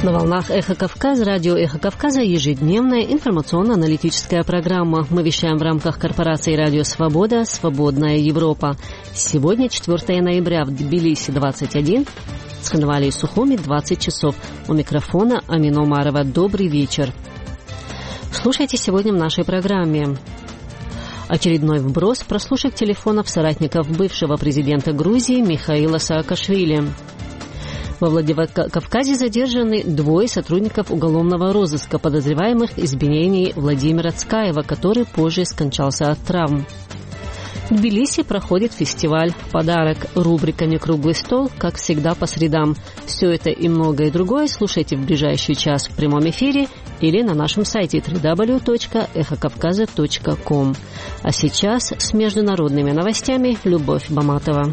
На волнах «Эхо Кавказа», радио «Эхо Кавказа» ежедневная информационно-аналитическая программа. Мы вещаем в рамках корпорации «Радио Свобода», «Свободная Европа». Сегодня 4 ноября, в Тбилиси 21, в Цхинвале и Сухуми 20 часов. У микрофона Амина Умарова. Добрый вечер. Слушайте сегодня в нашей программе. Очередной вброс прослушек телефонов соратников бывшего президента Грузии Михаила Саакашвили. Во Владикавказе задержаны 2 сотрудников уголовного розыска, подозреваемых в избиении Владимира Цкаева, который позже скончался от травм. В Тбилиси проходит фестиваль «Подарок» рубриками «Круглый стол», как всегда, по средам. Все это и многое другое слушайте в ближайший час в прямом эфире или на нашем сайте www.эхокавказа.ком. А сейчас с международными новостями Любовь Баматова.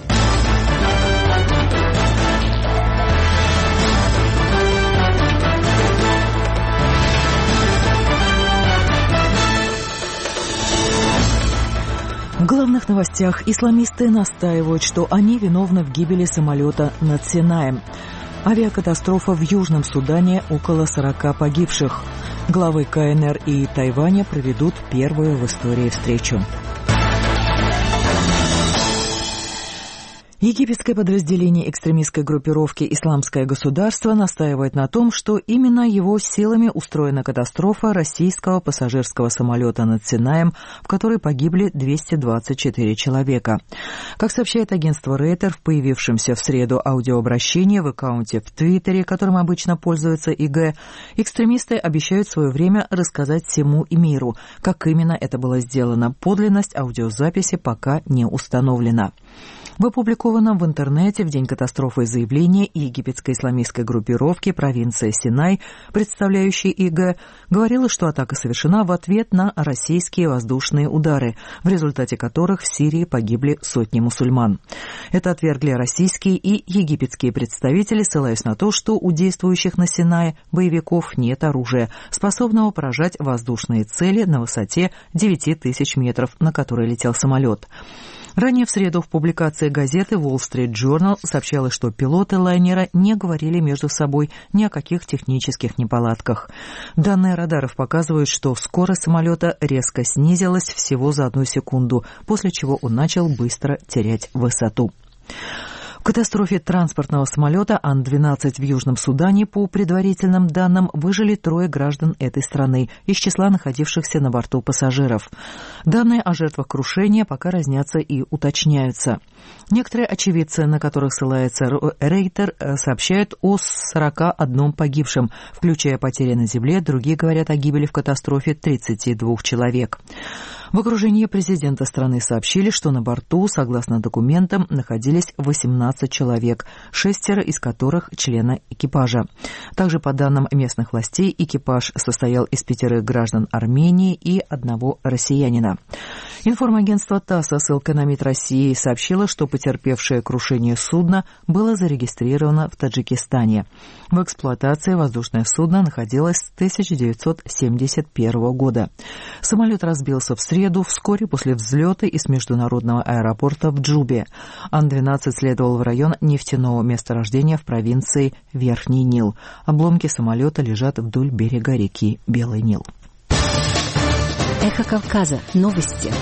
В главных новостях исламисты настаивают, что они виновны в гибели самолета над Синаем. Авиакатастрофа в Южном Судане, около 40 погибших. Главы КНР и Тайваня проведут первую в истории встречу. Египетское подразделение экстремистской группировки «Исламское государство» настаивает на том, что именно его силами устроена катастрофа российского пассажирского самолета над Синаем, в которой погибли 224 человека. Как сообщает агентство Рейтер, в появившемся в среду аудиообращении в аккаунте в Твиттере, которым обычно пользуется ИГ, экстремисты обещают в свое время рассказать всему миру. Как именно это было сделано, подлинность аудиозаписи пока не установлена. В опубликованном в интернете в день катастрофы заявлении египетской исламистской группировки провинция Синай, представляющей ИГ, говорила, что атака совершена в ответ на российские воздушные удары, в результате которых в Сирии погибли сотни мусульман. Это отвергли российские и египетские представители, ссылаясь на то, что у действующих на Синае боевиков нет оружия, способного поражать воздушные цели на высоте 9000 метров, на которой летел самолет. Ранее в среду в публикации газеты Wall Street Journal сообщалось, что пилоты лайнера не говорили между собой ни о каких технических неполадках. Данные радаров показывают, что скорость самолета резко снизилась всего за 1 секунду, после чего он начал быстро терять высоту. В катастрофе транспортного самолета Ан-12 в Южном Судане, по предварительным данным, выжили 3 граждан этой страны из числа находившихся на борту пассажиров. Данные о жертвах крушения пока разнятся и уточняются. Некоторые очевидцы, на которых ссылается Рейтер, сообщают о 41 погибшем, включая потери на земле, другие говорят о гибели в катастрофе 32 человек. В окружении президента страны сообщили, что на борту, согласно документам, находились 18 человек, 6 из которых члены экипажа. Также, по данным местных властей, экипаж состоял из 5 граждан Армении и 1 россиянина. Информагентство ТАСС со ссылкой на МИД России сообщило, что потерпевшее крушение судно было зарегистрировано в Таджикистане. В эксплуатации воздушное судно находилось с 1971 года. Самолет разбился в среду, вскоре после взлета из международного аэропорта в Джубе. Ан-12 следовал в район нефтяного месторождения в провинции Верхний Нил. Обломки самолета лежат вдоль берега реки Белый Нил. Эхо Кавказа. Новости.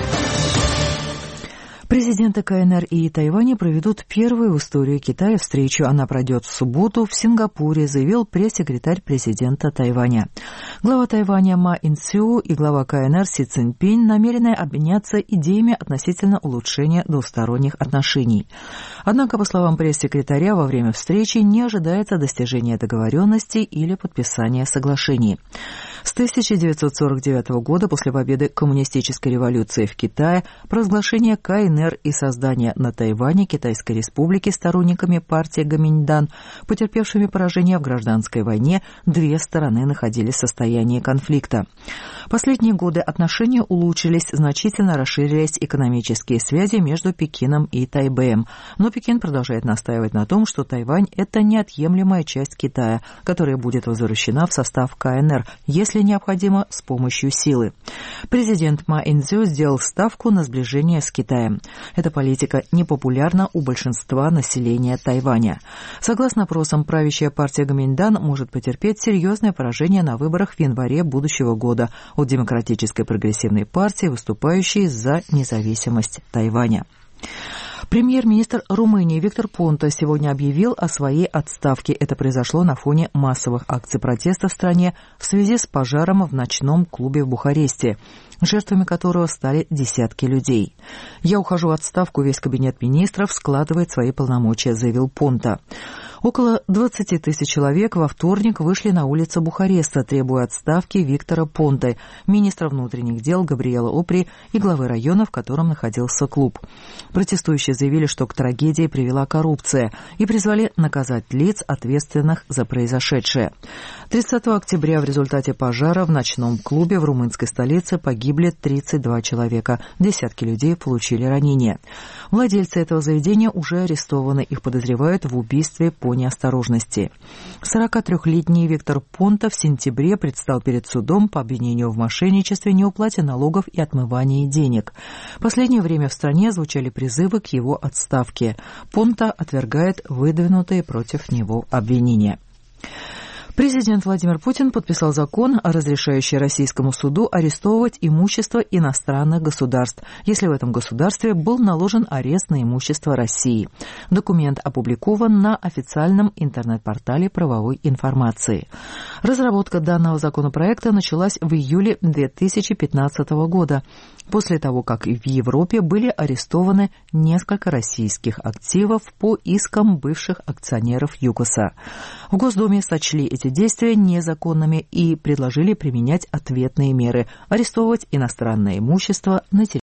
Президенты КНР и Тайваня проведут первую в истории Китая встречу. Она пройдет в субботу в Сингапуре, заявил пресс-секретарь президента Тайваня. Глава Тайваня Ма Ин-сю и глава КНР Си Цзиньпинь намерены обменяться идеями относительно улучшения двусторонних отношений. Однако, по словам пресс-секретаря, во время встречи не ожидается достижения договоренности или подписания соглашений. С 1949 года, после победы коммунистической революции в Китае, провозглашение КНР и создание на Тайване Китайской республики сторонниками партии Гоминьдан, потерпевшими поражение в гражданской войне, 2 стороны находились в состоянии состоянии конфликта. В последние годы отношения улучшились, значительно расширились экономические связи между Пекином и Тайбэем. Но Пекин продолжает настаивать на том, что Тайвань – это неотъемлемая часть Китая, которая будет возвращена в состав КНР, если необходимо, с помощью силы. Президент Ма Ин-цзю сделал ставку на сближение с Китаем. Эта политика непопулярна у большинства населения Тайваня. Согласно опросам, правящая партия Гоминьдан может потерпеть серьезное поражение на выборах в январе будущего года от Демократической прогрессивной партии, выступающей за независимость Тайваня. Премьер-министр Румынии Виктор Понта сегодня объявил о своей отставке. Это произошло на фоне массовых акций протеста в стране в связи с пожаром в ночном клубе в Бухаресте, жертвами которого стали десятки людей. «Я ухожу в отставку, весь кабинет министров складывает свои полномочия», заявил Понта. Около 20 тысяч человек во вторник вышли на улицы Бухареста, требуя отставки Виктора Понты, министра внутренних дел Габриэла Опри и главы района, в котором находился клуб. Протестующие заявили, что к трагедии привела коррупция, и призвали наказать лиц, ответственных за произошедшее. 30 октября в результате пожара в ночном клубе в румынской столице погибли 32 человека, десятки людей получили ранения. Владельцы этого заведения уже арестованы, их подозревают в убийстве по неосторожности. 43-летний Виктор Понта в сентябре предстал перед судом по обвинению в мошенничестве, неуплате налогов и отмывании денег. В последнее время в стране звучали призывы к его отставке. Понта отвергает выдвинутые против него обвинения. Президент Владимир Путин подписал закон, разрешающий российскому суду арестовывать имущество иностранных государств, если в этом государстве был наложен арест на имущество России. Документ опубликован на официальном интернет-портале правовой информации. Разработка данного законопроекта началась в июле 2015 года, после того, как в Европе были арестованы несколько российских активов по искам бывших акционеров ЮКОСа. В Госдуме сочли эти действия незаконными и предложили применять ответные меры – арестовывать иностранное имущество на территории